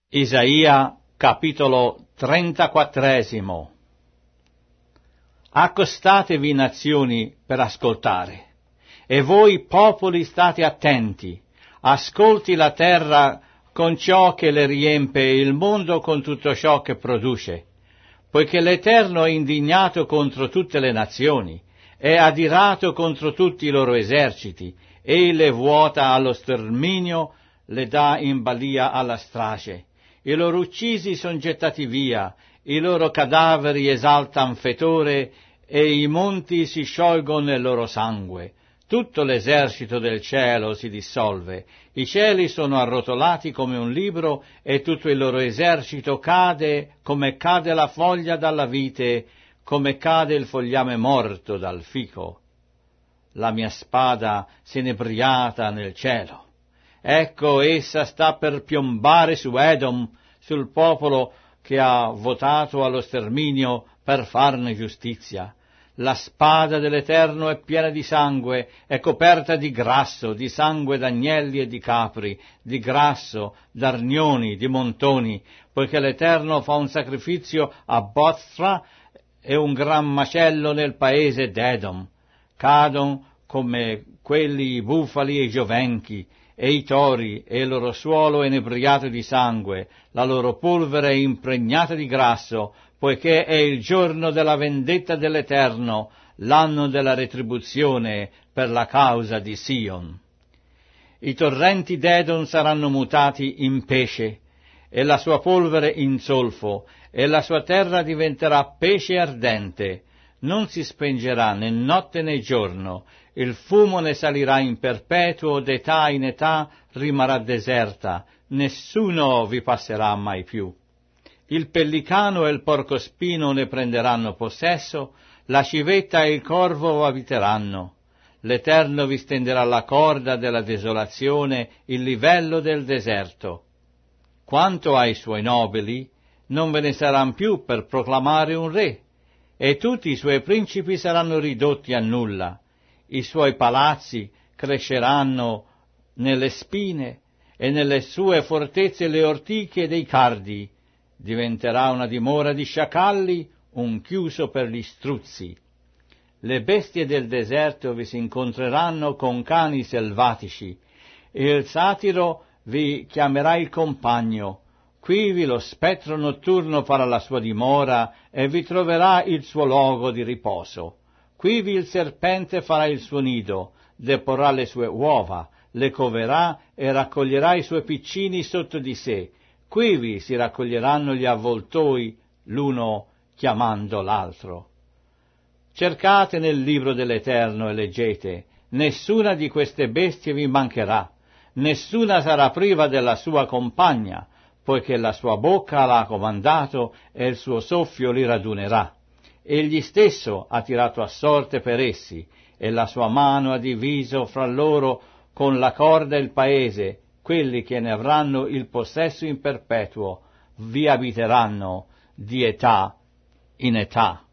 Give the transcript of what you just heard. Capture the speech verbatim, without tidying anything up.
Isaia, capitolo trentaquattresimo. Accostatevi, nazioni, per ascoltare, e voi, popoli, state attenti. Ascolti la terra con ciò che le riempie e il mondo con tutto ciò che produce, poiché l'Eterno è indignato contro tutte le nazioni, è adirato contro tutti i loro eserciti, e le vuota allo sterminio, le dà in balia alla strage. I loro uccisi son gettati via, i loro cadaveri esaltan fetore, e i monti si sciolgono nel loro sangue. Tutto l'esercito del cielo si dissolve, i cieli sono arrotolati come un libro, e tutto il loro esercito cade come cade la foglia dalla vite, come cade il fogliame morto dal fico. La mia spada se n'è briata nel cielo. Ecco, essa sta per piombare su Edom, sul popolo che ha votato allo sterminio per farne giustizia. La spada dell'Eterno è piena di sangue, è coperta di grasso, di sangue d'agnelli e di capri, di grasso, d'arnioni, di montoni, poiché l'Eterno fa un sacrificio a Bozra e un gran macello nel paese d'Edom. Cadon come quelli i bufali e i giovenchi, e i tori, e il loro suolo è inebriato di sangue, la loro polvere è impregnata di grasso, poiché è il giorno della vendetta dell'Eterno, l'anno della retribuzione per la causa di Sion. I torrenti d'Edom saranno mutati in pesce, e la sua polvere in solfo, e la sua terra diventerà pesce ardente. Non si spengerà né notte né giorno, il fumo ne salirà in perpetuo, d'età in età rimarrà deserta, nessuno vi passerà mai più. Il pellicano e il porcospino ne prenderanno possesso, la civetta e il corvo abiteranno. L'Eterno vi stenderà la corda della desolazione, il livello del deserto. Quanto ai suoi nobili, non ve ne saranno più per proclamare un re, e tutti i suoi principi saranno ridotti a nulla. I suoi palazzi cresceranno nelle spine, e nelle sue fortezze le ortiche dei cardi. Diventerà una dimora di sciacalli, un chiuso per gli struzzi. Le bestie del deserto vi si incontreranno con cani selvatici, e il satiro vi chiamerà il compagno. Quivi lo spettro notturno farà la sua dimora, e vi troverà il suo luogo di riposo. Quivi il serpente farà il suo nido, deporrà le sue uova, le coverà e raccoglierà i suoi piccini sotto di sé. Quivi si raccoglieranno gli avvoltoi, l'uno chiamando l'altro. Cercate nel libro dell'Eterno e leggete, nessuna di queste bestie vi mancherà, nessuna sarà priva della sua compagna, poiché la sua bocca l'ha comandato e il suo soffio li radunerà. Egli stesso ha tirato a sorte per essi, e la sua mano ha diviso fra loro con la corda il paese. Quelli che ne avranno il possesso in perpetuo vi abiteranno di età in età.